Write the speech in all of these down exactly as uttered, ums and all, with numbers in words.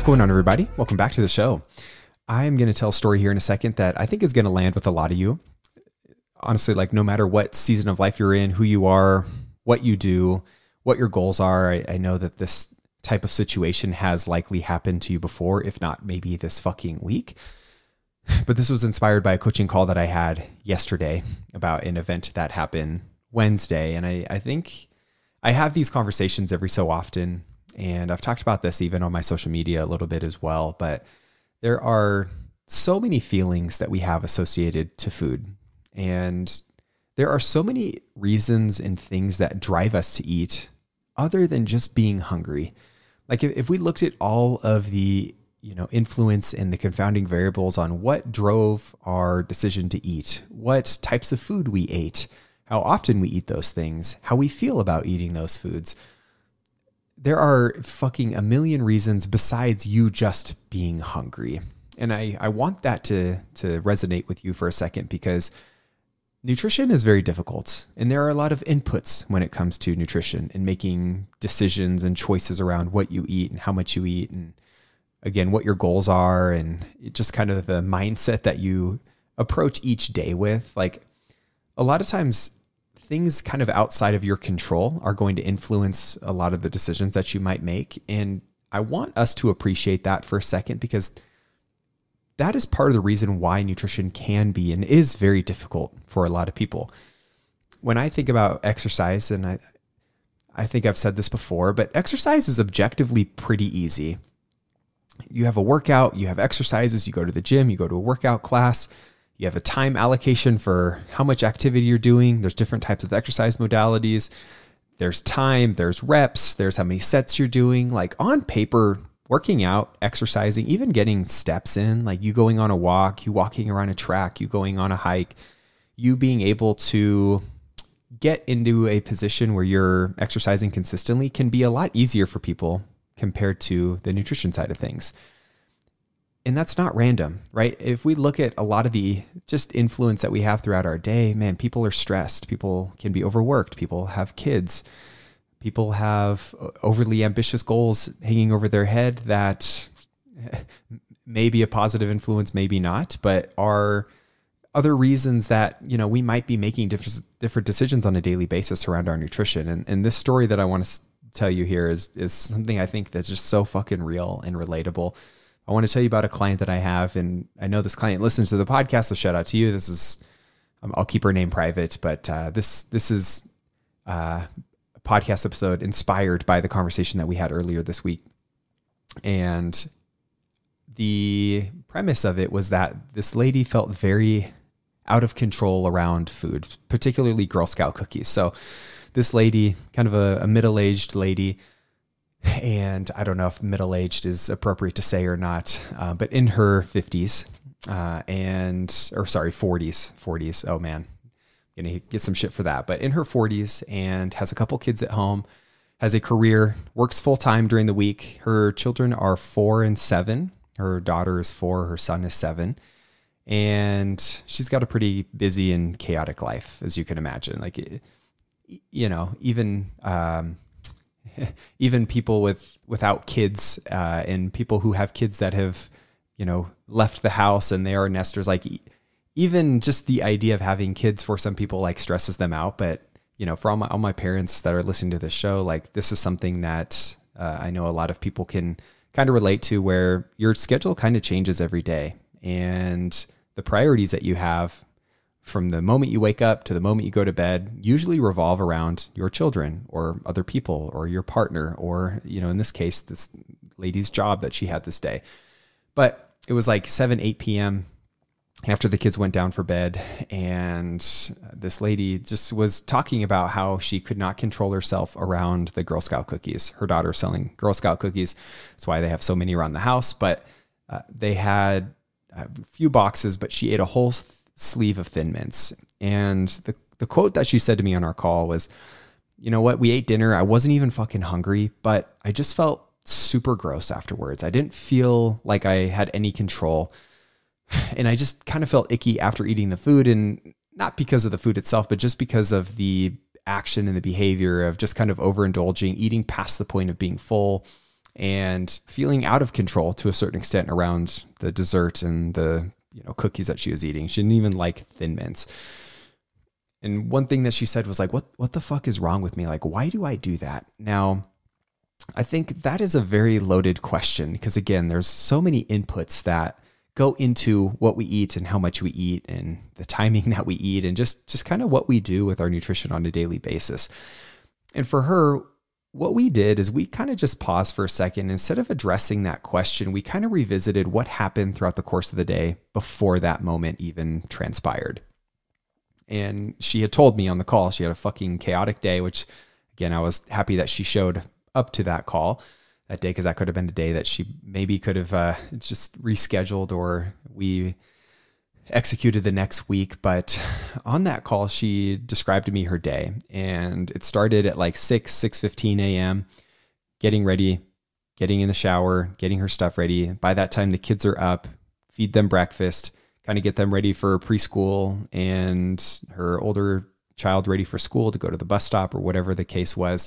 What's going on, everybody? Welcome back to the show. I'm going to tell a story here in a second that I think is going to land with a lot of you. Honestly, like no matter what season of life you're in, who you are, what you do, what your goals are, I, I know that this type of situation has likely happened to you before, if not maybe this fucking week. But this was inspired by a coaching call that I had yesterday about an event that happened Wednesday. And I, I think I have these conversations every so often, and I've talked about this even on my social media a little bit as well, but there are so many feelings that we have associated to food. And there are so many reasons and things that drive us to eat other than just being hungry. Like if, if we looked at all of the, you know, influence and the confounding variables on what drove our decision to eat, what types of food we ate, how often we eat those things, how we feel about eating those foods, there are fucking a million reasons besides you just being hungry. And I, I want that to, to resonate with you for a second, because nutrition is very difficult. And there are a lot of inputs when it comes to nutrition and making decisions and choices around what you eat and how much you eat. And again, what your goals are, and just kind of the mindset that you approach each day with. Like a lot of times things kind of outside of your control are going to influence a lot of the decisions that you might make. And I want us to appreciate that for a second, because that is part of the reason why nutrition can be and is very difficult for a lot of people. When I think about exercise, and I, I think I've said this before, but exercise is objectively pretty easy. You have a workout, you have exercises, you go to the gym, you go to a workout class, you have a time allocation for how much activity you're doing. There's different types of exercise modalities. There's time, there's reps, there's how many sets you're doing. Like on paper, working out, exercising, even getting steps in, like you going on a walk, you walking around a track, you going on a hike, you being able to get into a position where you're exercising consistently can be a lot easier for people compared to the nutrition side of things. And that's not random, right? If we look at a lot of the just influence that we have throughout our day, man, people are stressed. People can be overworked. People have kids. People have overly ambitious goals hanging over their head that may be a positive influence, maybe not, but are other reasons that, you know, we might be making different, different decisions on a daily basis around our nutrition. And, and this story that I want to tell you here is, is something I think that's just so fucking real and relatable. I want to tell you about a client that I have, and I know this client listens to the podcast, so shout out to you. This is, um, I'll keep her name private, but uh, this, this is uh, a podcast episode inspired by the conversation that we had earlier this week. And the premise of it was that this lady felt very out of control around food, particularly Girl Scout cookies. So this lady, kind of a, a middle-aged lady, and I don't know if middle-aged is appropriate to say or not, uh, but in her fifties, uh, and, or sorry, forties, forties. Oh man, gonna get some shit for that. But in her forties, and has a couple kids at home, has a career, works full-time during the week. Her children are four and seven. Her daughter is four, her son is seven. And she's got a pretty busy and chaotic life, as you can imagine. Like, you know, even, um, even people with, without kids, uh, and people who have kids that have, you know, left the house and they are nesters, like even just the idea of having kids for some people like stresses them out. But, you know, for all my, all my parents that are listening to this show, like this is something that, uh, I know a lot of people can kind of relate to, where your schedule kind of changes every day, and the priorities that you have from the moment you wake up to the moment you go to bed usually revolve around your children or other people or your partner, or, you know, in this case, this lady's job that she had this day. But it was like seven, eight p.m. after the kids went down for bed, and this lady just was talking about how she could not control herself around the Girl Scout cookies. Her daughter's selling Girl Scout cookies. That's why they have so many around the house, but uh, they had a few boxes, but she ate a whole sleeve of Thin Mints. And the, the quote that she said to me on our call was, you know what, we ate dinner. I wasn't even fucking hungry, but I just felt super gross afterwards. I didn't feel like I had any control. And I just kind of felt icky after eating the food, and not because of the food itself, but just because of the action and the behavior of just kind of overindulging, eating past the point of being full. and feeling out of control to a certain extent around the dessert and the, you know, cookies that she was eating. She didn't even like Thin Mints. And one thing that she said was like, what, what the fuck is wrong with me? Like, why do I do that? Now, I think that is a very loaded question because, again, there's so many inputs that go into what we eat and how much we eat and the timing that we eat and just, just kind of what we do with our nutrition on a daily basis. And for her, what we did is we kind of just paused for a second. Instead of addressing that question, we kind of revisited what happened throughout the course of the day before that moment even transpired. And she had told me on the call, she had a fucking chaotic day, which again, I was happy that she showed up to that call that day, because that could have been a day that she maybe could have uh, just rescheduled or we executed the next week. But on that call, she described to me her day, and it started at like six, six fifteen a.m., getting ready, getting in the shower, getting her stuff ready. By that time, the kids are up, feed them breakfast, kind of get them ready for preschool and her older child ready for school to go to the bus stop or whatever the case was.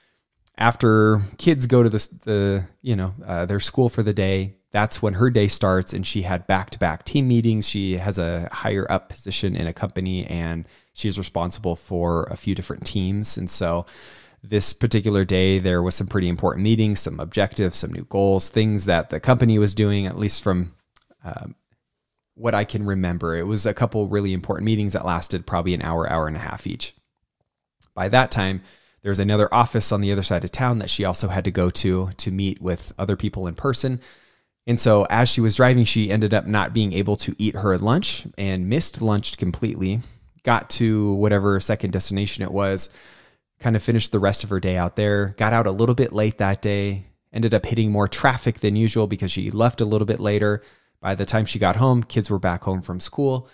After kids go to the, the you know, uh, their school for the day, that's when her day starts, and she had back-to-back team meetings. She has a higher up position in a company, and she's responsible for a few different teams. And so this particular day, there was some pretty important meetings, some objectives, some new goals, things that the company was doing, at least from um, what I can remember. It was a couple really important meetings that lasted probably an hour, hour and a half each. By that time, there's another office on the other side of town that she also had to go to to meet with other people in person. And so as she was driving, she ended up not being able to eat her lunch and missed lunch completely, got to whatever second destination it was, kind of finished the rest of her day out there, got out a little bit late that day, ended up hitting more traffic than usual because she left a little bit later. By the time she got home, kids were back home from school,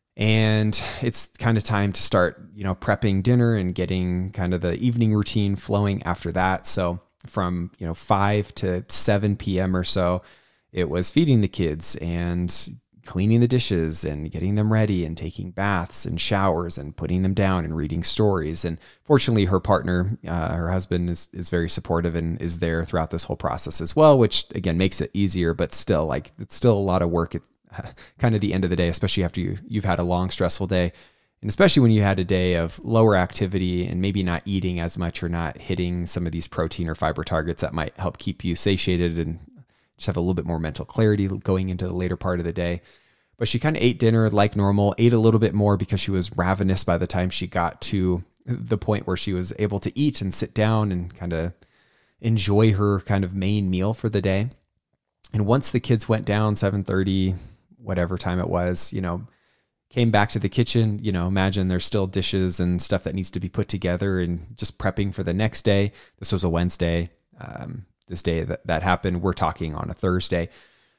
and it's kind of time to start, you know, prepping dinner and getting kind of the evening routine flowing after that. So from, you know, five to seven p.m. or so, it was feeding the kids and cleaning the dishes and getting them ready and taking baths and showers and putting them down and reading stories. And fortunately, her partner, uh, her husband is, is very supportive and is there throughout this whole process as well, which again makes it easier, but still, like, it's still a lot of work at uh, kind of the end of the day, especially after you, you've had a long, stressful day. And especially when you had a day of lower activity and maybe not eating as much or not hitting some of these protein or fiber targets that might help keep you satiated and just have a little bit more mental clarity going into the later part of the day. But she kind of ate dinner like normal, ate a little bit more because she was ravenous by the time she got to the point where she was able to eat and sit down and kind of enjoy her kind of main meal for the day. And once the kids went down, seven thirty, whatever time it was, you know, came back to the kitchen, you know, imagine there's still dishes and stuff that needs to be put together and just prepping for the next day. This was a Wednesday. Um, this day that, that happened, we're talking on a Thursday.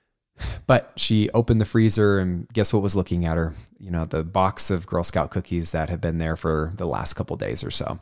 But she opened the freezer and guess what was looking at her? You know, the box of Girl Scout cookies that have been there for the last couple of days or so.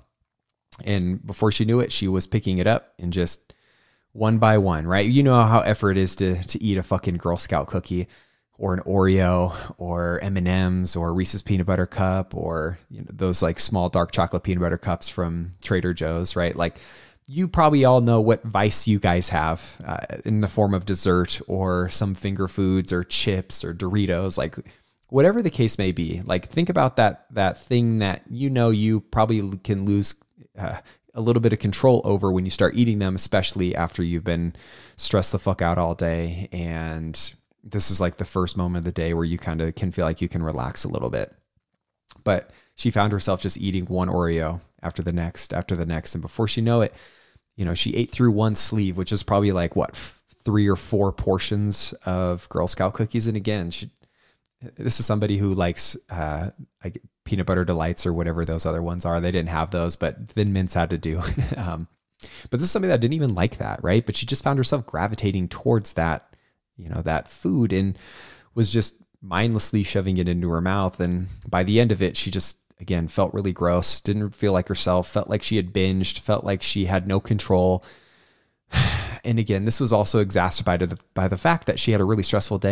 And before she knew it, she was picking it up and just one by one, right? You know how effort it is to to eat a fucking Girl Scout cookie or an Oreo or M and M's or Reese's Peanut Butter Cup or, you know, those like small dark chocolate peanut butter cups from Trader Joe's, right? Like, you probably all know what vice you guys have uh, in the form of dessert or some finger foods or chips or Doritos, like whatever the case may be. Like, think about that, that thing that, you know, you probably can lose uh, a little bit of control over when you start eating them, especially after you've been stressed the fuck out all day. And this is like the first moment of the day where you kind of can feel like you can relax a little bit. But she found herself just eating one Oreo after the next, after the next. And before she know it, you know, she ate through one sleeve, which is probably like what, f- three or four portions of Girl Scout cookies. And again, she, this is somebody who likes uh, like peanut butter delights or whatever those other ones are. They didn't have those, but Thin Mints had to do. um, but this is somebody that didn't even like that, right? But she just found herself gravitating towards that, you know, that food, and was just mindlessly shoving it into her mouth. And by the end of it, she just, again, felt really gross, didn't feel like herself, felt like she had binged, felt like she had no control. And again, this was also exacerbated by the fact that she had a really stressful day.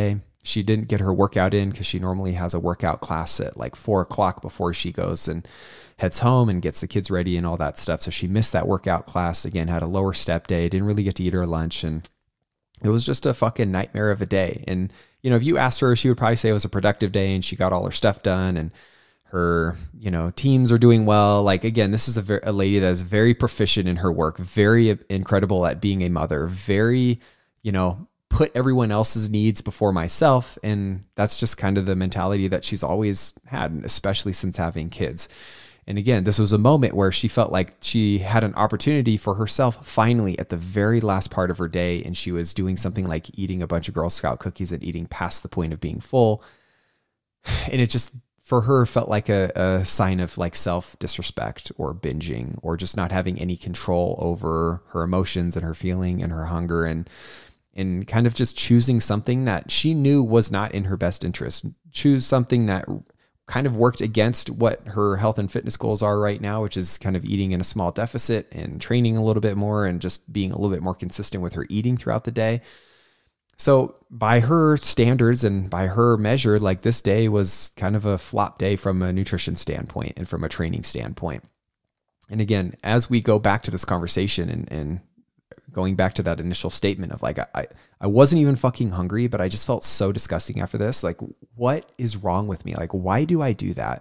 she didn't get her workout in because she normally has a workout class at like four o'clock before she goes and heads home and gets the kids ready and all that stuff. So she missed that workout class again, had a lower step day, didn't really get to eat her lunch. And it was just a fucking nightmare of a day. And, you know, if you asked her, she would probably say it was a productive day and she got all her stuff done and her, you know, teams are doing well. Like, again, this is a, ver- a lady that is very proficient in her work, very incredible at being a mother, very, you know, put everyone else's needs before myself. And that's just kind of the mentality that she's always had, especially since having kids. And again, this was a moment where she felt like she had an opportunity for herself finally at the very last part of her day. And she was doing something like eating a bunch of Girl Scout cookies and eating past the point of being full. And it just, for her, felt like a, a sign of like self-disrespect or binging or just not having any control over her emotions and her feeling and her hunger, and and kind of just choosing something that she knew was not in her best interest. Choose something that kind of worked against what her health and fitness goals are right now, which is kind of eating in a small deficit and training a little bit more and just being a little bit more consistent with her eating throughout the day. So by her standards and by her measure, like this day was kind of a flop day from a nutrition standpoint and from a training standpoint. And again, as we go back to this conversation and, and going back to that initial statement of like, I, I wasn't even fucking hungry, but I just felt so disgusting after this. Like, what is wrong with me? Like, why do I do that?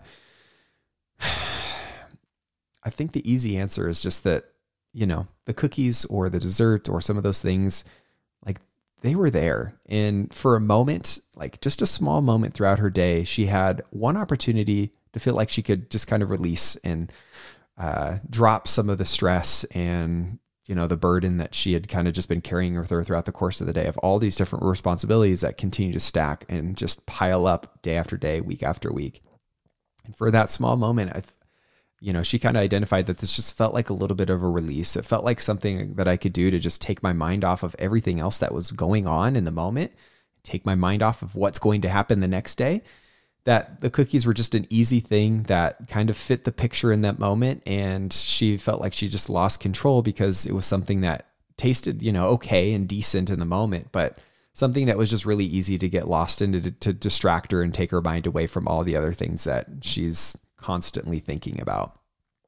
I think the easy answer is just that, you know, the cookies or the dessert or some of those things, like they were there. And for a moment, like just a small moment throughout her day, she had one opportunity to feel like she could just kind of release and uh, drop some of the stress and, you know, the burden that she had kind of just been carrying with her throughout the course of the day of all these different responsibilities that continue to stack and just pile up day after day, week after week. And for that small moment, I, you know, she kind of identified that this just felt like a little bit of a release. It felt like something that I could do to just take my mind off of everything else that was going on in the moment, take my mind off of what's going to happen the next day. That the cookies were just an easy thing that kind of fit the picture in that moment. And she felt like she just lost control because it was something that tasted, you know, okay and decent in the moment, but something that was just really easy to get lost in to, to distract her and take her mind away from all the other things that she's constantly thinking about.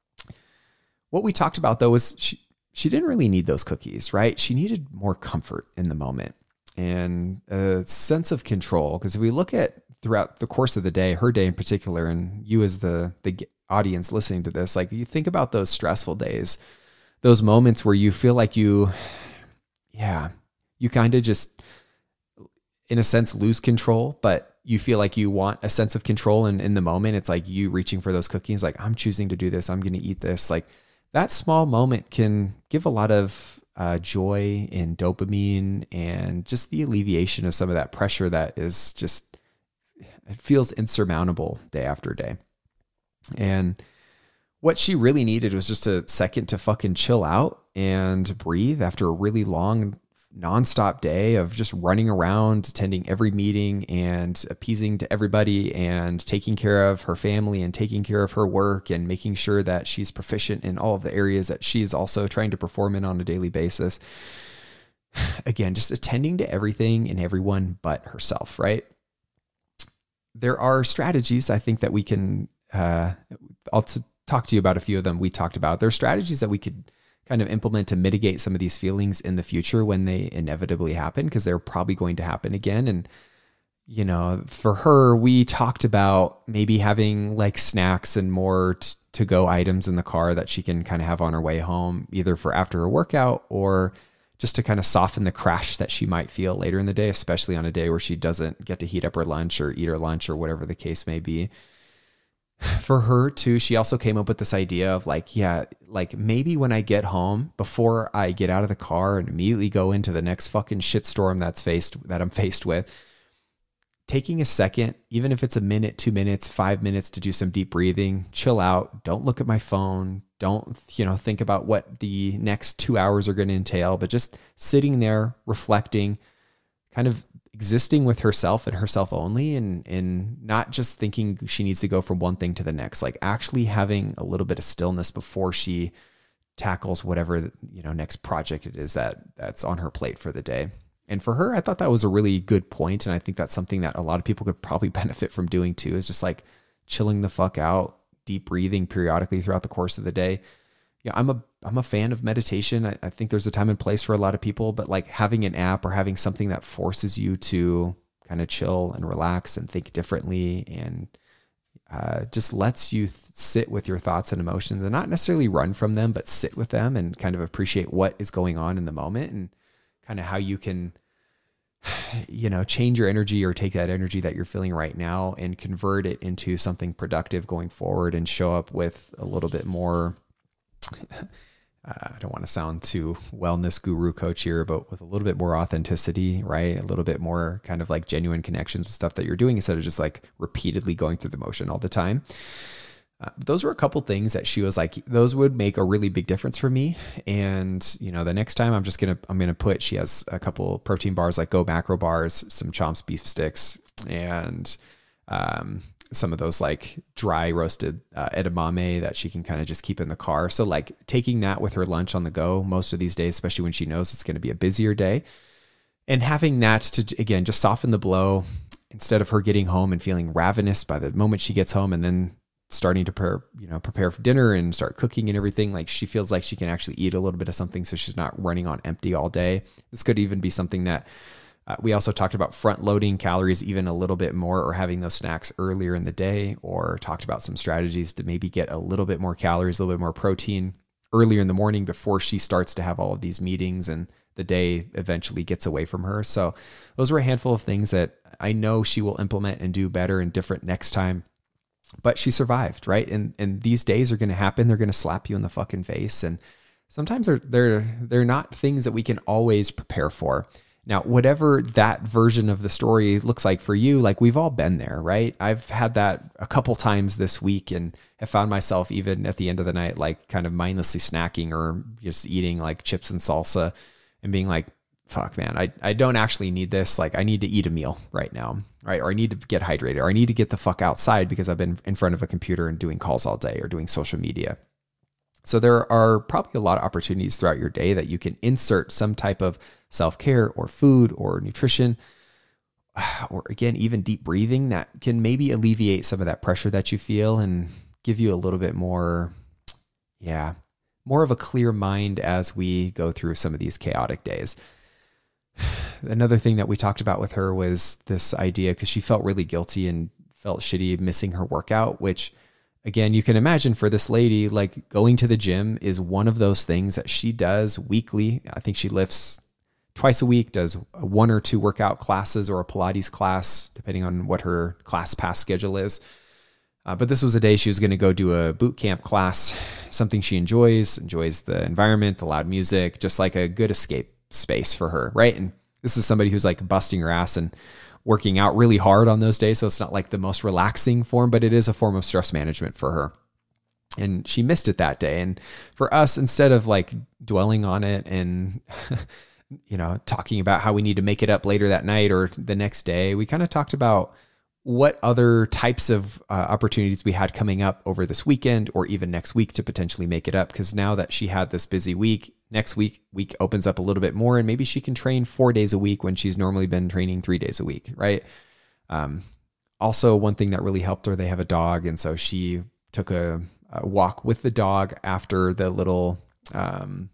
What we talked about though was she, she didn't really need those cookies, right? She needed more comfort in the moment and a sense of control. Because if we look at throughout the course of the day, her day in particular, and you as the, the audience listening to this, like you think about those stressful days, those moments where you feel like you, yeah, you kind of just, in a sense, lose control, but you feel like you want a sense of control. And in the moment, it's like you reaching for those cookies, like I'm choosing to do this. I'm going to eat this. Like that small moment can give a lot of uh, joy and dopamine and just the alleviation of some of that pressure that is just, it feels insurmountable day after day. And what she really needed was just a second to fucking chill out and breathe after a really long nonstop day of just running around, attending every meeting and appeasing to everybody and taking care of her family and taking care of her work and making sure that she's proficient in all of the areas that she's also trying to perform in on a daily basis. Again, just attending to everything and everyone but herself, right? There are strategies I think that we can, uh, I'll t- talk to you about a few of them we talked about. There are strategies that we could kind of implement to mitigate some of these feelings in the future when they inevitably happen, because they're probably going to happen again. And, you know, for her, we talked about maybe having like snacks and more t- to go items in the car that she can kind of have on her way home, either for after her workout or just to kind of soften the crash that she might feel later in the day, especially on a day where she doesn't get to heat up her lunch or eat her lunch or whatever the case may be. For her too, she also came up with this idea of like, yeah, like maybe when I get home, before I get out of the car and immediately go into the next fucking shitstorm that's faced, that I'm faced with, taking a second, even if it's a minute, two minutes, five minutes to do some deep breathing, chill out, don't look at my phone, don't, you know, think about what the next two hours are going to entail, but just sitting there, reflecting, kind of existing with herself and herself only, and, and not just thinking she needs to go from one thing to the next, like actually having a little bit of stillness before she tackles whatever, you know, next project it is that that's on her plate for the day. And for her, I thought that was a really good point. And I think that's something that a lot of people could probably benefit from doing too, is just like chilling the fuck out, deep breathing periodically throughout the course of the day. Yeah, I'm a I'm a fan of meditation. I, I think there's a time and place for a lot of people, but like having an app or having something that forces you to kind of chill and relax and think differently and uh, just lets you th- sit with your thoughts and emotions and not necessarily run from them, but sit with them and kind of appreciate what is going on in the moment and kind of how you can, you know, change your energy or take that energy that you're feeling right now and convert it into something productive going forward and show up with a little bit more, uh, I don't want to sound too wellness guru coach here, but with a little bit more authenticity, right? A little bit more kind of like genuine connections with stuff that you're doing instead of just like repeatedly going through the motion all the time. Uh, those were a couple things that she was like, those would make a really big difference for me. And, you know, the next time I'm just going to, I'm going to put, she has a couple protein bars, like Go Macro bars, some Chomps beef sticks, and um, some of those like dry roasted uh, edamame that she can kind of just keep in the car. So like taking that with her lunch on the go most of these days, especially when she knows it's going to be a busier day, and having that to, again, just soften the blow instead of her getting home and feeling ravenous by the moment she gets home and then starting to prepare, you know, prepare for dinner and start cooking and everything. Like she feels like she can actually eat a little bit of something, so she's not running on empty all day. This could even be something that uh, we also talked about, front loading calories even a little bit more, or having those snacks earlier in the day, or talked about some strategies to maybe get a little bit more calories, a little bit more protein earlier in the morning before she starts to have all of these meetings and the day eventually gets away from her. So those were a handful of things that I know she will implement and do better and different next time. But she survived, right? And and these days are going to happen. They're going to slap you in the fucking face. And sometimes they're, they're, they're not things that we can always prepare for. Now, whatever that version of the story looks like for you, like we've all been there, right? I've had that a couple times this week and have found myself even at the end of the night, like kind of mindlessly snacking or just eating like chips and salsa and being like, fuck, man, I, I don't actually need this. Like I need to eat a meal right now, right? Or I need to get hydrated, or I need to get the fuck outside because I've been in front of a computer and doing calls all day or doing social media. So there are probably a lot of opportunities throughout your day that you can insert some type of self-care or food or nutrition, or again, even deep breathing that can maybe alleviate some of that pressure that you feel and give you a little bit more, yeah, more of a clear mind as we go through some of these chaotic days. Another thing that we talked about with her was this idea, because she felt really guilty and felt shitty missing her workout, which again, you can imagine for this lady, like going to the gym is one of those things that she does weekly. I think she lifts twice a week, does one or two workout classes or a Pilates class, depending on what her class pass schedule is. Uh, but this was a day she was going to go do a boot camp class, something she enjoys, enjoys the environment, the loud music, just like a good escape space for her, right? And this is somebody who's like busting her ass and working out really hard on those days. So it's not like the most relaxing form, but it is a form of stress management for her. And she missed it that day. And for us, instead of like dwelling on it and, you know, talking about how we need to make it up later that night or the next day, we kind of talked about what other types of uh, opportunities we had coming up over this weekend or even next week to potentially make it up. Because now that she had this busy week, next week, week opens up a little bit more and maybe she can train four days a week when she's normally been training three days a week, right? Um, also, one thing that really helped her, they have a dog. And so she took a, a walk with the dog after the little um,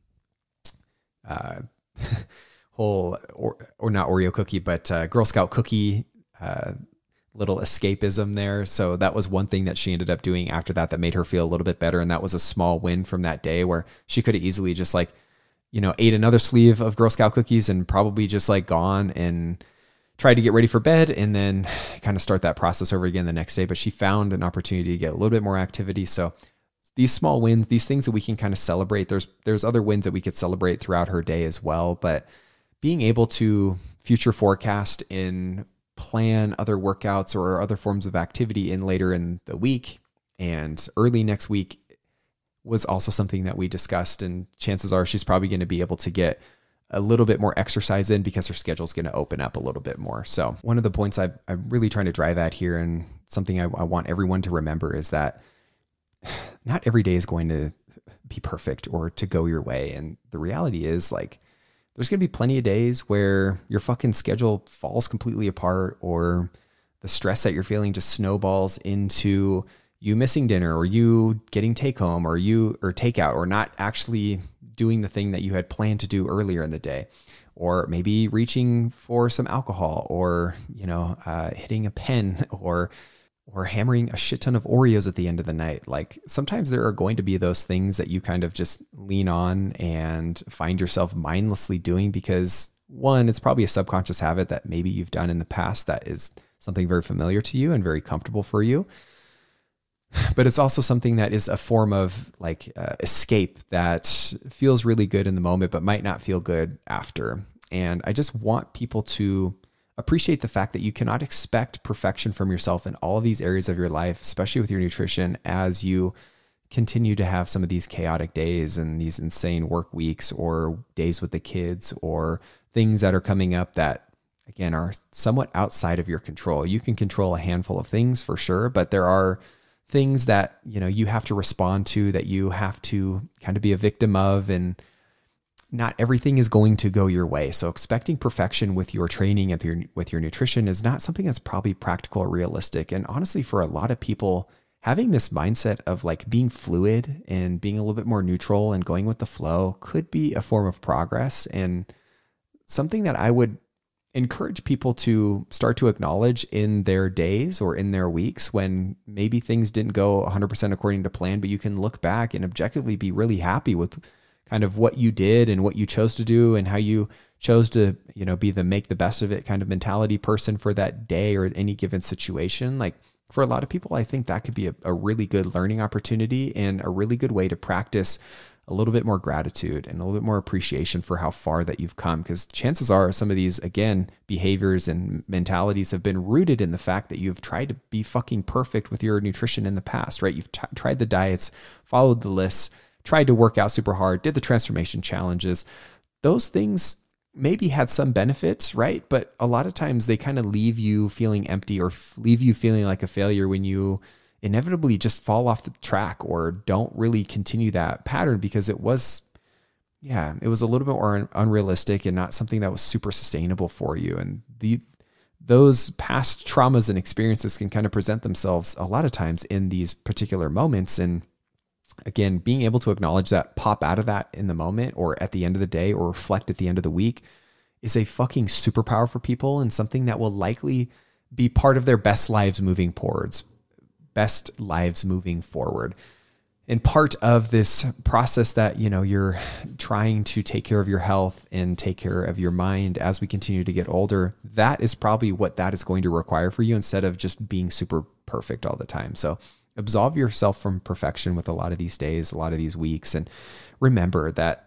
uh, whole, or, or not Oreo cookie, but uh, Girl Scout cookie uh little escapism there. So that was one thing that she ended up doing after that that made her feel a little bit better. And that was a small win from that day where she could have easily just like, you know, ate another sleeve of Girl Scout cookies and probably just like gone and tried to get ready for bed and then kind of start that process over again the next day. But she found an opportunity to get a little bit more activity. So these small wins, these things that we can kind of celebrate, there's, there's other wins that we could celebrate throughout her day as well. But being able to future forecast in plan other workouts or other forms of activity in later in the week and early next week was also something that we discussed. And chances are she's probably going to be able to get a little bit more exercise in because her schedule is going to open up a little bit more. So one of the points I, I'm really trying to drive at here, and something I, I want everyone to remember, is that not every day is going to be perfect or to go your way. And the reality is, like, there's going to be plenty of days where your fucking schedule falls completely apart, or the stress that you're feeling just snowballs into you missing dinner, or you getting take home, or you or takeout, or not actually doing the thing that you had planned to do earlier in the day, or maybe reaching for some alcohol, or, you know, uh, hitting a pen, or or hammering a shit ton of Oreos at the end of the night. Like, sometimes there are going to be those things that you kind of just lean on and find yourself mindlessly doing because, one, it's probably a subconscious habit that maybe you've done in the past that is something very familiar to you and very comfortable for you. But it's also something that is a form of like uh, escape that feels really good in the moment, but might not feel good after. And I just want people to appreciate the fact that you cannot expect perfection from yourself in all of these areas of your life, especially with your nutrition, as you continue to have some of these chaotic days and these insane work weeks, or days with the kids, or things that are coming up that, again, are somewhat outside of your control. You can control a handful of things for sure, but there are things that, you know, you have to respond to, that you have to kind of be a victim of, and not everything is going to go your way. So expecting perfection with your training and your, with your nutrition is not something that's probably practical or realistic. And honestly, for a lot of people, having this mindset of like being fluid and being a little bit more neutral and going with the flow could be a form of progress, and something that I would encourage people to start to acknowledge in their days or in their weeks when maybe things didn't go one hundred percent according to plan, but you can look back and objectively be really happy with kind of what you did and what you chose to do, and how you chose to, you know, be the make the best of it kind of mentality person for that day or any given situation. Like, for a lot of people, I think that could be a, a really good learning opportunity and a really good way to practice a little bit more gratitude and a little bit more appreciation for how far that you've come. Because chances are some of these, again, behaviors and mentalities have been rooted in the fact that you've tried to be fucking perfect with your nutrition in the past, right? You've t- tried the diets, followed the lists, tried to work out super hard, did the transformation challenges. Those things maybe had some benefits, right? But a lot of times they kind of leave you feeling empty, or f- leave you feeling like a failure when you inevitably just fall off the track or don't really continue that pattern, because it was, yeah, it was a little bit more unrealistic and not something that was super sustainable for you. And the those past traumas and experiences can kind of present themselves a lot of times in these particular moments. And again, being able to acknowledge that, pop out of that in the moment or at the end of the day, or reflect at the end of the week, is a fucking superpower for people, and something that will likely be part of their best lives moving forwards. best lives moving forward. And part of this process that, you know, you're trying to take care of your health and take care of your mind as we continue to get older, that is probably what that is going to require for you, instead of just being super perfect all the time. So absolve yourself from perfection with a lot of these days, a lot of these weeks. And remember that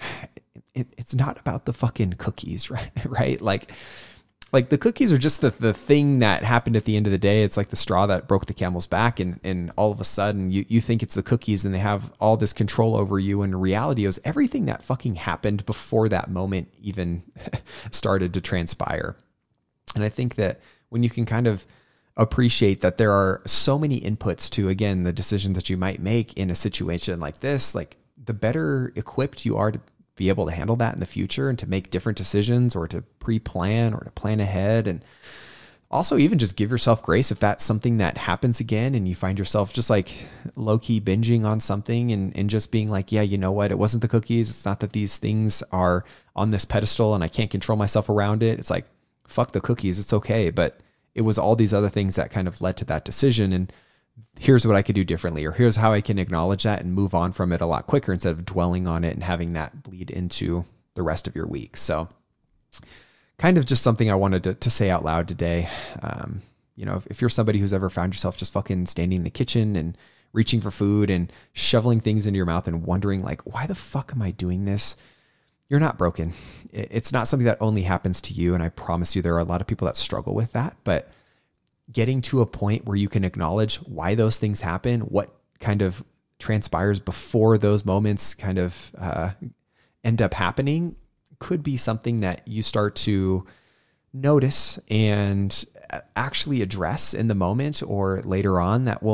it, it's not about the fucking cookies, right? Right? Like, Like the cookies are just the, the thing that happened at the end of the day. It's like the straw that broke the camel's back. And, and all of a sudden you, you think it's the cookies and they have all this control over you. And reality is everything that fucking happened before that moment even started to transpire. And I think that when you can kind of appreciate that there are so many inputs to, again, the decisions that you might make in a situation like this, like the better equipped you are to be able to handle that in the future, and to make different decisions, or to pre-plan, or to plan ahead. And also even just give yourself grace if that's something that happens again and you find yourself just like low-key binging on something, and, and just being like, yeah, you know what? It wasn't the cookies. It's not that these things are on this pedestal and I can't control myself around it. It's like, fuck the cookies. It's okay. But it was all these other things that kind of led to that decision. And here's what I could do differently, or here's how I can acknowledge that and move on from it a lot quicker, instead of dwelling on it and having that bleed into the rest of your week. So kind of just something I wanted to, to say out loud today. Um, you know, if, if you're somebody who's ever found yourself just fucking standing in the kitchen and reaching for food and shoveling things into your mouth and wondering like, why the fuck am I doing this? You're not broken. It's not something that only happens to you. And I promise you, there are a lot of people that struggle with that, but getting to a point where you can acknowledge why those things happen, what kind of transpires before those moments kind of uh, end up happening, could be something that you start to notice and actually address in the moment or later on, that will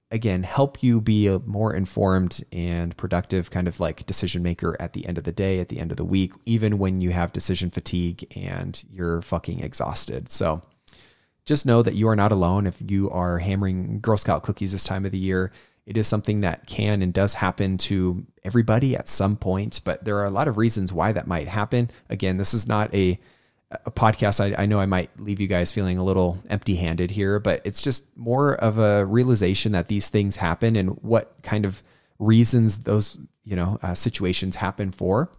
again, help you be a more informed and productive kind of like decision maker at the end of the day, at the end of the week, even when you have decision fatigue and you're fucking exhausted. So just know that you are not alone. If you are hammering Girl Scout cookies this time of the year, it is something that can and does happen to everybody at some point, but there are a lot of reasons why that might happen. Again, this is not a a podcast. I, I know I might leave you guys feeling a little empty-handed here, but it's just more of a realization that these things happen and what kind of reasons those, you know, uh, situations happen for.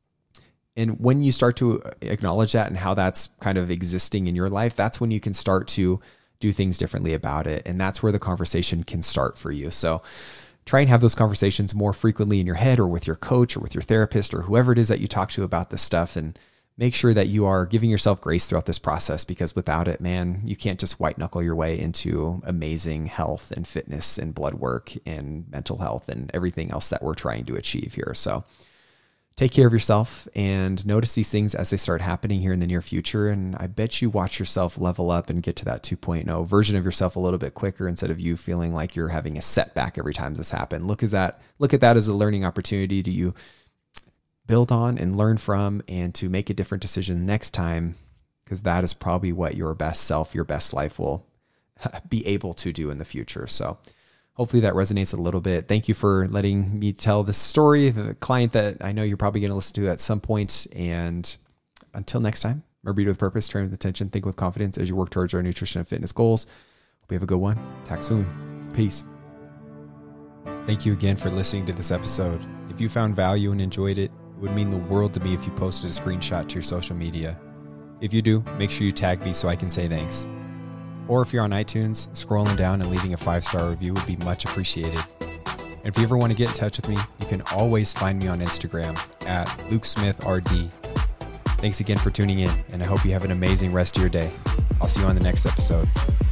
And when you start to acknowledge that and how that's kind of existing in your life, that's when you can start to do things differently about it. And that's where the conversation can start for you. So try and have those conversations more frequently in your head or with your coach or with your therapist or whoever it is that you talk to about this stuff, and make sure that you are giving yourself grace throughout this process, because without it, man, you can't just white knuckle your way into amazing health and fitness and blood work and mental health and everything else that we're trying to achieve here. So take care of yourself and notice these things as they start happening here in the near future. And I bet you watch yourself level up and get to that two point oh version of yourself a little bit quicker, instead of you feeling like you're having a setback every time this happens. Look at that, look at that as a learning opportunity. Do you build on and learn from, and to make a different decision next time, because that is probably what your best self, your best life will be able to do in the future. So hopefully that resonates a little bit. Thank you for letting me tell this story, the client that I know you're probably going to listen to at some point. And until next time, remember, eat with purpose, train with intention, think with confidence as you work towards our nutrition and fitness goals. Hope you have a good one. Talk soon. Peace. Thank you again for listening to this episode. If you found value and enjoyed it, it would mean the world to me if you posted a screenshot to your social media. If you do, make sure you tag me so I can say thanks. Or if you're on iTunes, scrolling down and leaving a five-star review would be much appreciated. And if you ever want to get in touch with me, you can always find me on Instagram at Luke Smith R D. Thanks again for tuning in, and I hope you have an amazing rest of your day. I'll see you on the next episode.